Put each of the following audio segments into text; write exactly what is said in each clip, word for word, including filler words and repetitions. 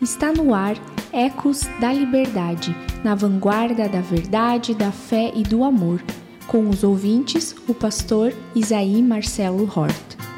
Está no ar Ecos da Liberdade, na vanguarda da verdade, da fé e do amor, com os ouvintes, o pastor Isaí Marcelo Hort.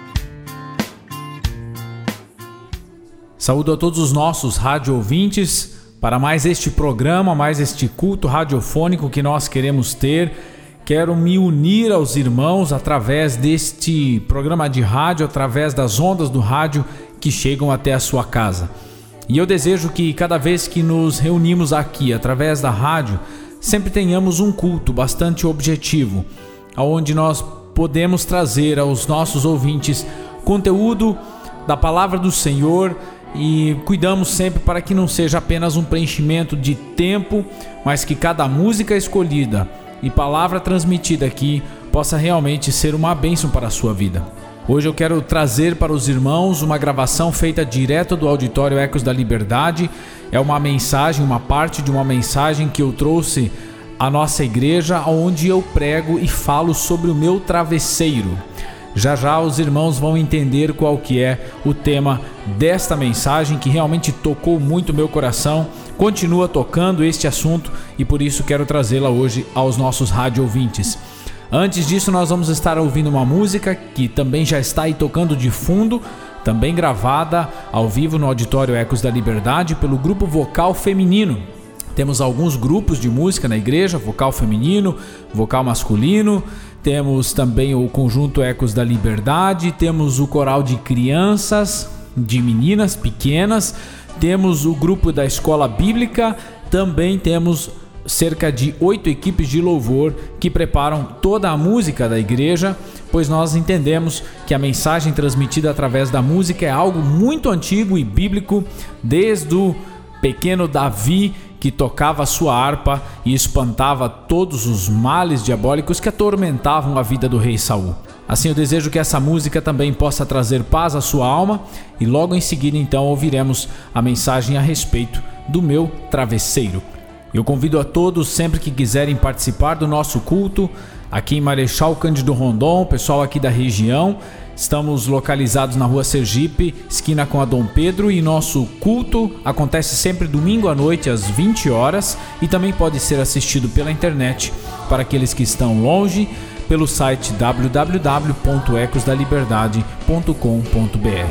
Saúdo a todos os nossos rádio ouvintes para mais este programa, mais este culto radiofônico que nós queremos ter. Quero me unir aos irmãos através deste programa de rádio, através das ondas do rádio que chegam até a sua casa. E eu desejo que cada vez que nos reunimos aqui, através da rádio, sempre tenhamos um culto bastante objetivo, onde nós podemos trazer aos nossos ouvintes conteúdo da palavra do Senhor e cuidamos sempre para que não seja apenas um preenchimento de tempo, mas que cada música escolhida e palavra transmitida aqui possa realmente ser uma bênção para a sua vida. Hoje eu quero trazer para os irmãos uma gravação feita direto do auditório Ecos da Liberdade. É uma mensagem, uma parte de uma mensagem que eu trouxe à nossa igreja, onde eu prego e falo sobre o meu travesseiro. Já já os irmãos vão entender qual que é o tema desta mensagem, que realmente tocou muito meu coração, continua tocando este assunto e por isso quero trazê-la hoje aos nossos rádio ouvintes. Antes disso, nós vamos estar ouvindo uma música que também já está aí tocando de fundo, também gravada ao vivo no auditório Ecos da Liberdade pelo grupo vocal feminino. Temos alguns grupos de música na igreja, vocal feminino, vocal masculino. Temos também o conjunto Ecos da Liberdade, temos o coral de crianças, de meninas pequenas, temos o grupo da escola bíblica, também temos cerca de oito equipes de louvor que preparam toda a música da igreja, pois nós entendemos que a mensagem transmitida através da música é algo muito antigo e bíblico, desde o pequeno Davi, que tocava a sua harpa e espantava todos os males diabólicos que atormentavam a vida do rei Saul. Assim, eu desejo que essa música também possa trazer paz à sua alma e logo em seguida, então, ouviremos a mensagem a respeito do meu travesseiro. Eu convido a todos, sempre que quiserem participar do nosso culto, aqui em Marechal Cândido Rondon, pessoal aqui da região. Estamos localizados na rua Sergipe, esquina com a Dom Pedro, e nosso culto acontece sempre domingo à noite às vinte horas e também pode ser assistido pela internet para aqueles que estão longe, pelo site w w w ponto ecos da liberdade ponto com ponto b r.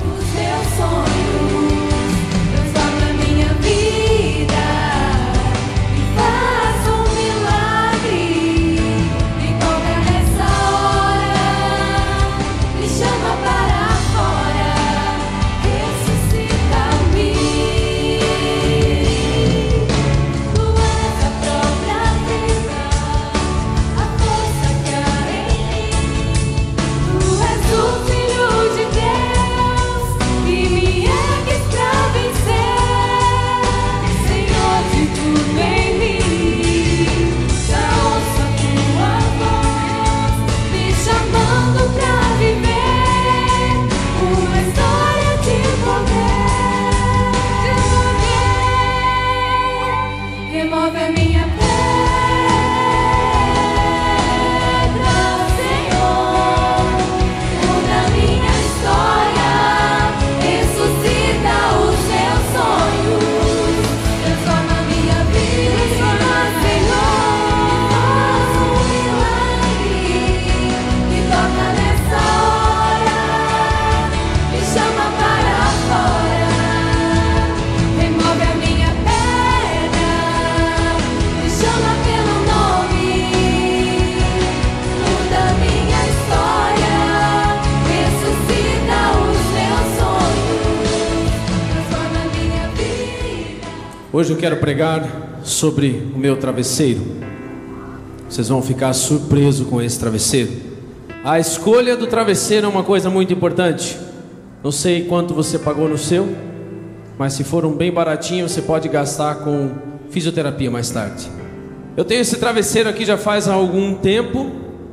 Hoje eu quero pregar sobre o meu travesseiro. Vocês vão ficar surpresos com esse travesseiro. A escolha do travesseiro é uma coisa muito importante. Não sei quanto você pagou no seu, mas se for um bem baratinho, você pode gastar com fisioterapia mais tarde. Eu tenho esse travesseiro aqui já faz algum tempo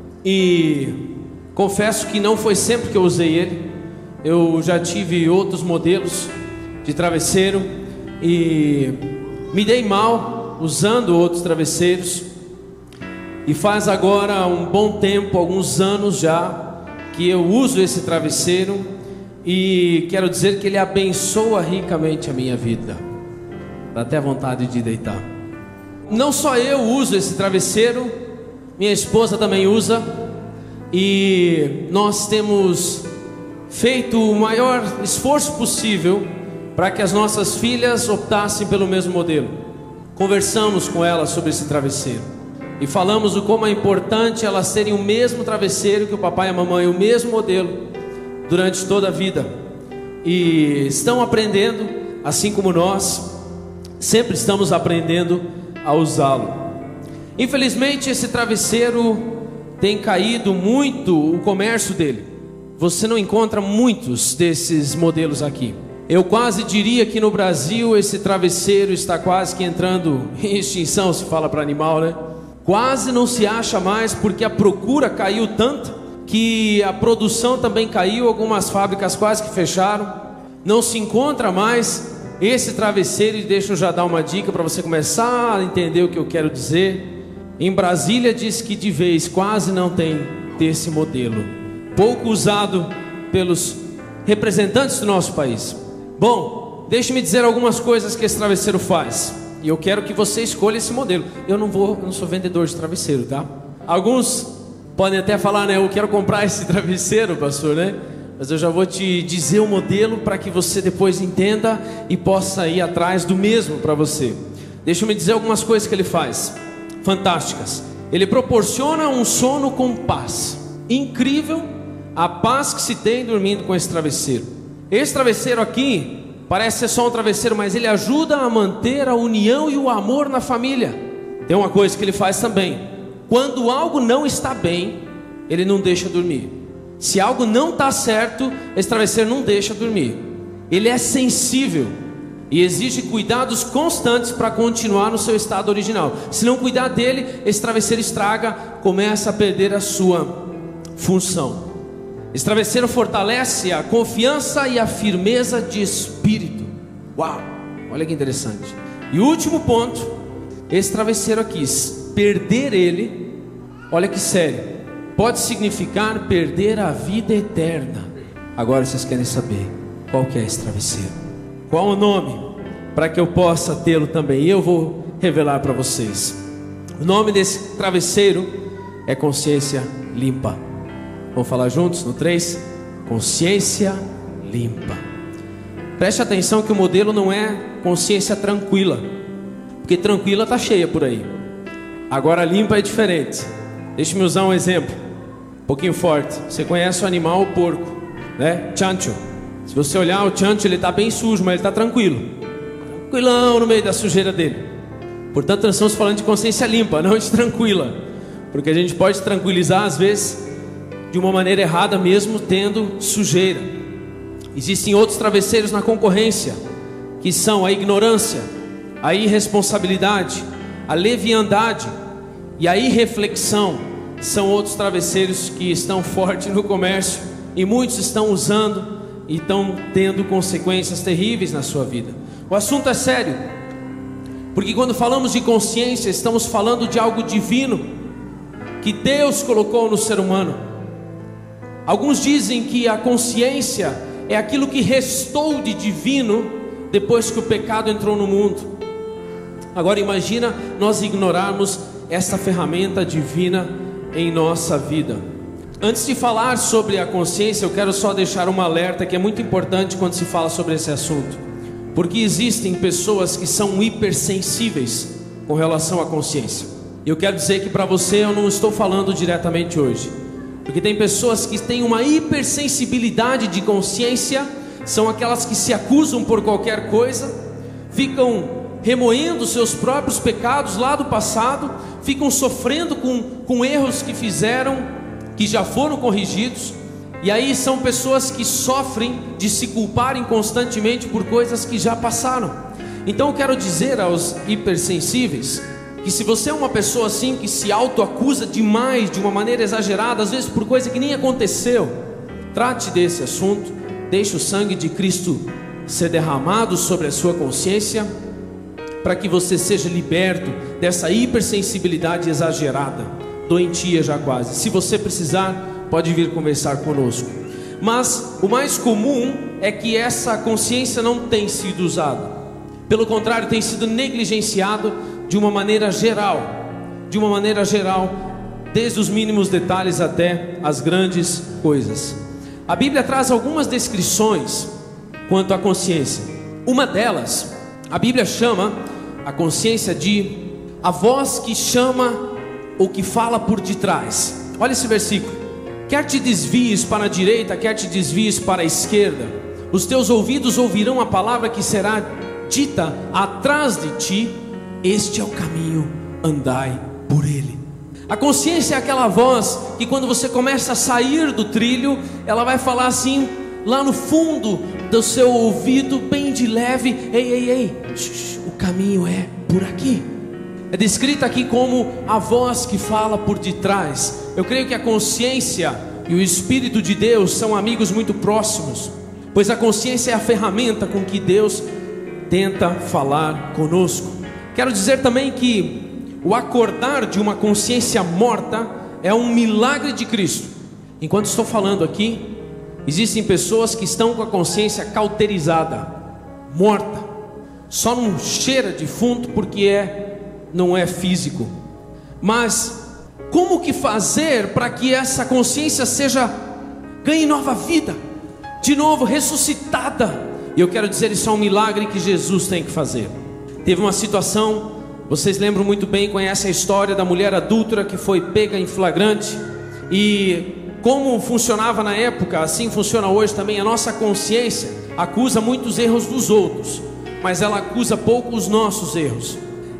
e confesso que não foi sempre que eu usei ele. Eu já tive outros modelos de travesseiro e me dei mal usando outros travesseiros. E faz agora um bom tempo, alguns anos já, que eu uso esse travesseiro. E quero dizer que ele abençoa ricamente a minha vida. Dá até vontade de deitar. Não só eu uso esse travesseiro, minha esposa também usa. E nós temos feito o maior esforço possível para que as nossas filhas optassem pelo mesmo modelo. Conversamos com elas sobre esse travesseiro e falamos o como é importante elas terem o mesmo travesseiro que o papai e a mamãe, o mesmo modelo, durante toda a vida. E estão aprendendo, assim como nós, sempre estamos aprendendo a usá-lo. Infelizmente, esse travesseiro tem caído muito o comércio dele. Você não encontra muitos desses modelos aqui. Eu quase diria que no Brasil esse travesseiro está quase que entrando em extinção, se fala para animal, né? Quase não se acha mais, porque a procura caiu tanto que a produção também caiu, algumas fábricas quase que fecharam. Não se encontra mais esse travesseiro, e deixa eu já dar uma dica para você começar a entender o que eu quero dizer. Em Brasília diz que de vez quase não tem desse modelo, pouco usado pelos representantes do nosso país. Bom, deixe-me dizer algumas coisas que esse travesseiro faz, e eu quero que você escolha esse modelo. Eu não vou, eu não sou vendedor de travesseiro, tá? Alguns podem até falar, né, eu quero comprar esse travesseiro, pastor, né? Mas eu já vou te dizer o modelo para que você depois entenda e possa ir atrás do mesmo para você. Deixa eu me dizer algumas coisas que ele faz, fantásticas. Ele proporciona um sono com paz. Incrível a paz que se tem dormindo com esse travesseiro. Esse travesseiro aqui parece ser só um travesseiro, mas ele ajuda a manter a união e o amor na família. Tem uma coisa que ele faz também: quando algo não está bem, ele não deixa dormir. Se algo não está certo, esse travesseiro não deixa dormir. Ele é sensível e exige cuidados constantes para continuar no seu estado original. Se não cuidar dele, esse travesseiro estraga, começa a perder a sua função. Esse travesseiro fortalece a confiança e a firmeza de espírito. Uau, olha que interessante. E o último ponto, esse travesseiro aqui, perder ele, olha que sério, pode significar perder a vida eterna. Agora vocês querem saber qual que é esse travesseiro? Qual o nome? Para que eu possa tê-lo também. E eu vou revelar para vocês. O nome desse travesseiro é consciência limpa. Vamos falar juntos no três? Consciência limpa. Preste atenção que o modelo não é consciência tranquila, porque tranquila está cheia por aí. Agora limpa é diferente. Deixa-me usar um exemplo um pouquinho forte. Você conhece o animal, o porco, né? Chancho. Se você olhar o chancho, ele está bem sujo, mas ele está tranquilo, tranquilão no meio da sujeira dele. Portanto, nós estamos falando de consciência limpa, não de tranquila, porque a gente pode tranquilizar às vezes de uma maneira errada, mesmo tendo sujeira. Existem outros travesseiros na concorrência, que são a ignorância, a irresponsabilidade, a leviandade e a irreflexão. São outros travesseiros que estão fortes no comércio, e muitos estão usando e estão tendo consequências terríveis na sua vida. O assunto é sério, porque quando falamos de consciência, estamos falando de algo divino que Deus colocou no ser humano. Alguns dizem que a consciência é aquilo que restou de divino depois que o pecado entrou no mundo. Agora imagina nós ignorarmos essa ferramenta divina em nossa vida. Antes de falar sobre a consciência, eu quero só deixar um alerta que é muito importante quando se fala sobre esse assunto, porque existem pessoas que são hipersensíveis com relação à consciência. E eu quero dizer que para você eu não estou falando diretamente hoje, porque tem pessoas que têm uma hipersensibilidade de consciência. São aquelas que se acusam por qualquer coisa, ficam remoendo seus próprios pecados lá do passado, ficam sofrendo com, com erros que fizeram, que já foram corrigidos. E aí são pessoas que sofrem de se culparem constantemente por coisas que já passaram. Então eu quero dizer aos hipersensíveis que se você é uma pessoa assim, que se autoacusa demais, de uma maneira exagerada, às vezes por coisa que nem aconteceu, trate desse assunto, deixe o sangue de Cristo ser derramado sobre a sua consciência, para que você seja liberto dessa hipersensibilidade exagerada, doentia já quase. Se você precisar, pode vir conversar conosco. Mas o mais comum é que essa consciência não tem sido usada. Pelo contrário, tem sido negligenciado de uma maneira geral, de uma maneira geral, desde os mínimos detalhes até as grandes coisas. A Bíblia traz algumas descrições quanto à consciência. Uma delas, a Bíblia chama a consciência de a voz que chama ou que fala por detrás. Olha esse versículo: quer te desvies para a direita, quer te desvies para a esquerda, os teus ouvidos ouvirão a palavra que será dita atrás de ti, este é o caminho, andai por ele. A consciência é aquela voz que quando você começa a sair do trilho, ela vai falar assim, lá no fundo do seu ouvido, bem de leve: ei, ei, ei, shh, o caminho é por aqui. É descrita aqui como a voz que fala por detrás. Eu creio que a consciência e o Espírito de Deus são amigos muito próximos, pois a consciência é a ferramenta com que Deus tenta falar conosco. Quero dizer também que o acordar de uma consciência morta é um milagre de Cristo. Enquanto estou falando aqui, existem pessoas que estão com a consciência cauterizada, morta, só não cheira defunto porque é, não é físico. Mas como que fazer para que essa consciência seja, ganhe nova vida, de novo ressuscitada? E eu quero dizer, isso é um milagre que Jesus tem que fazer. Teve uma situação, vocês lembram muito bem, conhecem a história da mulher adúltera que foi pega em flagrante. E como funcionava na época, assim funciona hoje também. A nossa consciência acusa muitos erros dos outros, mas ela acusa pouco os nossos erros.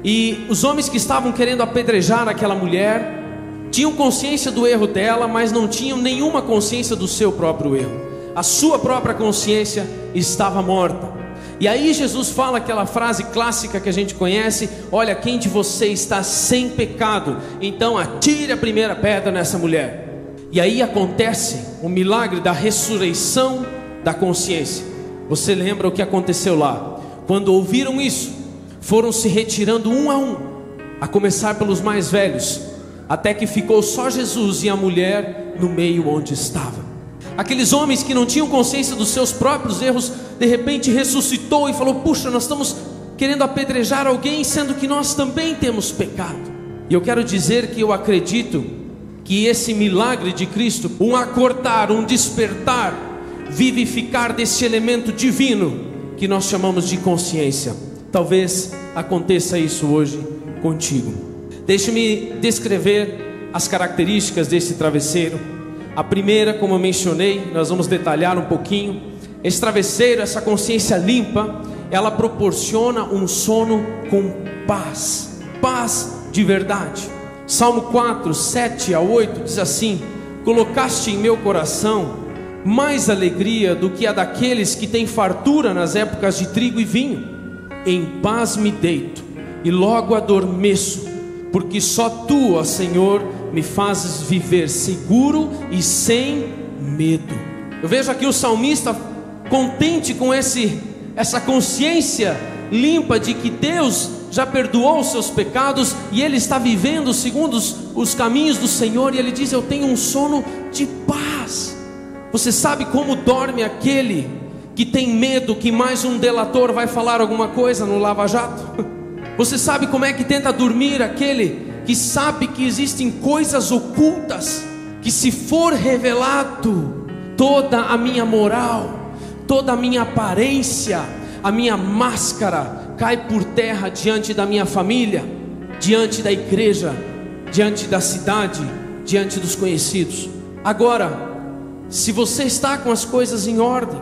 E os homens que estavam querendo apedrejar aquela mulher tinham consciência do erro dela, mas não tinham nenhuma consciência do seu próprio erro. A sua própria consciência estava morta. E aí Jesus fala aquela frase clássica que a gente conhece: olha, quem de vocês está sem pecado, então atire a primeira pedra nessa mulher. E aí acontece o milagre da ressurreição da consciência. Você lembra o que aconteceu lá? Quando ouviram isso, foram se retirando um a um, a começar pelos mais velhos, até que ficou só Jesus e a mulher no meio onde estava. Aqueles homens que não tinham consciência dos seus próprios erros, de repente ressuscitou e falou: puxa, nós estamos querendo apedrejar alguém, sendo que nós também temos pecado. E eu quero dizer que eu acredito que esse milagre de Cristo, um acordar, um despertar, vivificar desse elemento divino que nós chamamos de consciência, talvez aconteça isso hoje contigo. Deixe-me descrever as características desse travesseiro. A primeira, como eu mencionei, nós vamos detalhar um pouquinho. Esse travesseiro, essa consciência limpa, ela proporciona um sono com paz, paz de verdade. Salmo quatro, sete a oito diz assim: colocaste em meu coração mais alegria do que a daqueles que têm fartura nas épocas de trigo e vinho. Em paz me deito e logo adormeço, porque só tu, ó Senhor, me fazes viver seguro e sem medo. Eu vejo aqui o salmista contente com esse, essa consciência limpa de que Deus já perdoou os seus pecados e ele está vivendo segundo os, os caminhos do Senhor. E ele diz: eu tenho um sono de paz. Você sabe como dorme aquele que tem medo que mais um delator vai falar alguma coisa no Lava Jato? Você sabe como é que tenta dormir aquele que sabe que existem coisas ocultas, que se for revelado, toda a minha moral, toda a minha aparência, a minha máscara cai por terra diante da minha família, diante da igreja, diante da cidade, diante dos conhecidos. Agora, se você está com as coisas em ordem,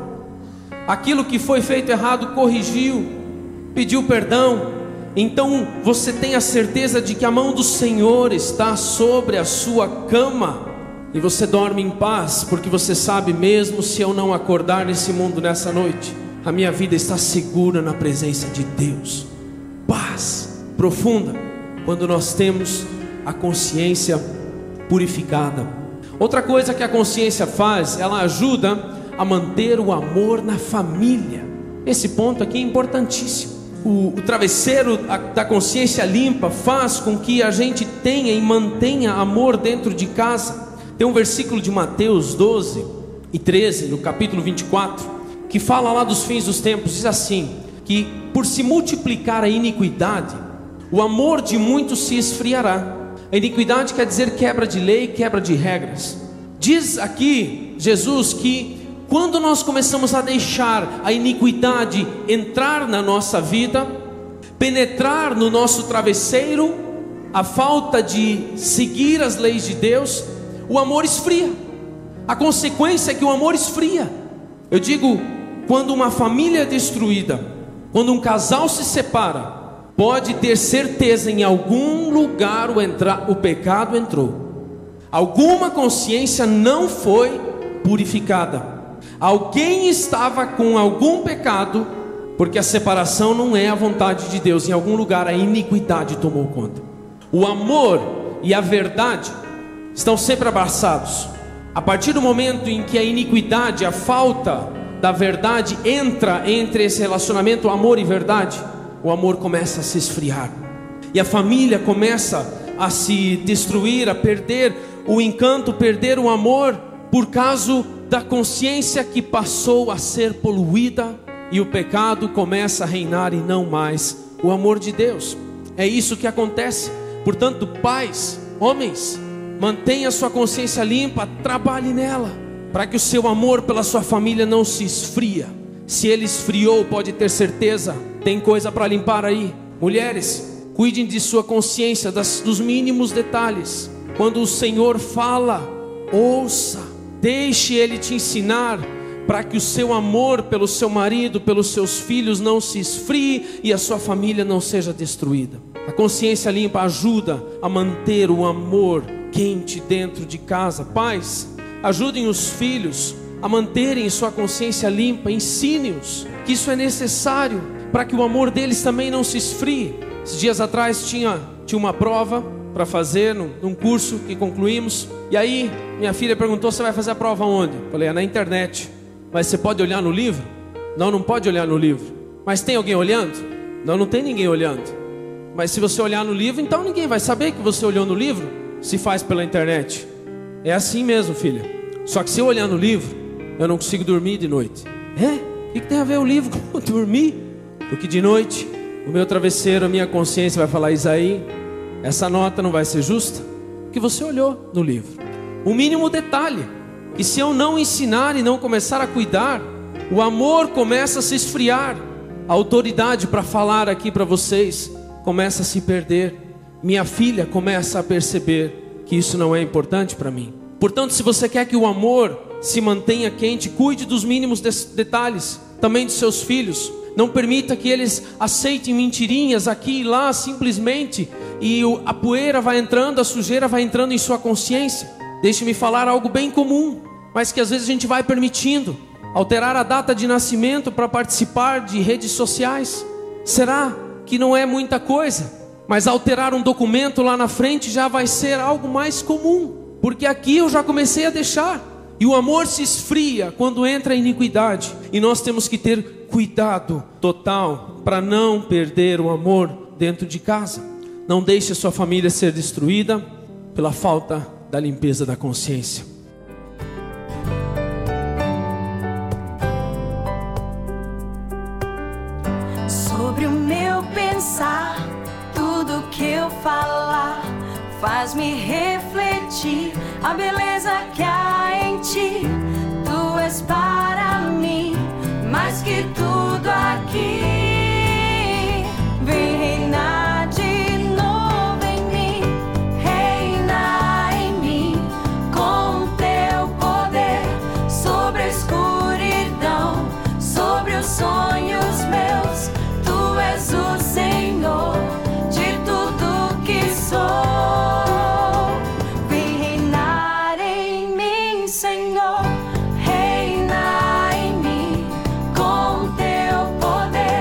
aquilo que foi feito errado corrigiu, pediu perdão, então você tem a certeza de que a mão do Senhor está sobre a sua cama, e você dorme em paz, porque você sabe, mesmo se eu não acordar nesse mundo nessa noite, a minha vida está segura na presença de Deus. Paz profunda, quando nós temos a consciência purificada. Outra coisa que a consciência faz, ela ajuda a manter o amor na família. Esse ponto aqui é importantíssimo. O, o travesseiro a, da consciência limpa faz com que a gente tenha e mantenha amor dentro de casa. Tem um versículo de Mateus doze e treze, no capítulo vinte e quatro, que fala lá dos fins dos tempos. Diz assim: que por se multiplicar a iniquidade, o amor de muitos se esfriará. A iniquidade quer dizer quebra de lei, quebra de regras. Diz aqui Jesus que quando nós começamos a deixar a iniquidade entrar na nossa vida, penetrar no nosso travesseiro, a falta de seguir as leis de Deus, o amor esfria. A consequência é que o amor esfria. Eu digo, quando uma família é destruída, quando um casal se separa, pode ter certeza, em algum lugar o, entra, o pecado entrou. Alguma consciência não foi purificada. Alguém estava com algum pecado, porque a separação não é a vontade de Deus. Em algum lugar a iniquidade tomou conta. O amor e a verdade estão sempre abraçados. A partir do momento em que a iniquidade, a falta da verdade entra entre esse relacionamento, amor e verdade, o amor começa a se esfriar. E a família começa a se destruir, a perder o encanto, perder o amor, por causa da consciência que passou a ser poluída, e o pecado começa a reinar e não mais o amor de Deus. É isso que acontece. Portanto, pais, homens, mantenha sua consciência limpa, trabalhe nela, para que o seu amor pela sua família não se esfria. Se ele esfriou, pode ter certeza, tem coisa para limpar aí. Mulheres, cuidem de sua consciência, das, dos mínimos detalhes. Quando o Senhor fala, ouça, deixe Ele te ensinar, para que o seu amor pelo seu marido, pelos seus filhos não se esfrie e a sua família não seja destruída. A consciência limpa ajuda a manter o amor quente dentro de casa. Pais, ajudem os filhos a manterem sua consciência limpa, ensine-os que isso é necessário, para que o amor deles também não se esfrie. Esses dias atrás tinha, tinha uma prova para fazer num, num curso que concluímos, e aí minha filha perguntou: você vai fazer a prova onde? Eu falei: é na internet. Mas você pode olhar no livro? Não, não pode olhar no livro. Mas tem alguém olhando? Não, não tem ninguém olhando. Mas se você olhar no livro, então ninguém vai saber que você olhou no livro, se faz pela internet. É assim mesmo, filha. Só que se eu olhar no livro, eu não consigo dormir de noite. É? O que tem a ver o livro com dormir? Porque de noite, o meu travesseiro, a minha consciência vai falar: Isaí, essa nota não vai ser justa, porque você olhou no livro. O mínimo detalhe, que se eu não ensinar e não começar a cuidar, o amor começa a se esfriar. A autoridade para falar aqui para vocês começa a se perder. Minha filha começa a perceber que isso não é importante para mim. Portanto, se você quer que o amor se mantenha quente, cuide dos mínimos detalhes, também de seus filhos. Não permita que eles aceitem mentirinhas aqui e lá simplesmente, e a poeira vai entrando, a sujeira vai entrando em sua consciência. Deixe-me falar algo bem comum, mas que às vezes a gente vai permitindo: alterar a data de nascimento para participar de redes sociais. Será que não é muita coisa? Mas alterar um documento lá na frente já vai ser algo mais comum, porque aqui eu já comecei a deixar. E o amor se esfria quando entra a iniquidade, e nós temos que ter cuidado total para não perder o amor dentro de casa. Não deixe a sua família ser destruída pela falta da limpeza da consciência. Sobre o meu pensar, tudo que eu falar faz-me refletir a beleza que há em ti. Tu és para mim mais que tudo aqui. Vem reinar de novo em mim, reina em mim com teu poder, sobre a escuridão, sobre os sonhos meus. Tu és o Senhor de tudo que sou. Senhor, reina em mim com teu poder.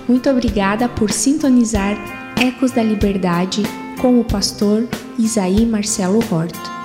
Muito obrigada por sintonizar Ecos da Liberdade com o pastor Isaí Marcelo Horto.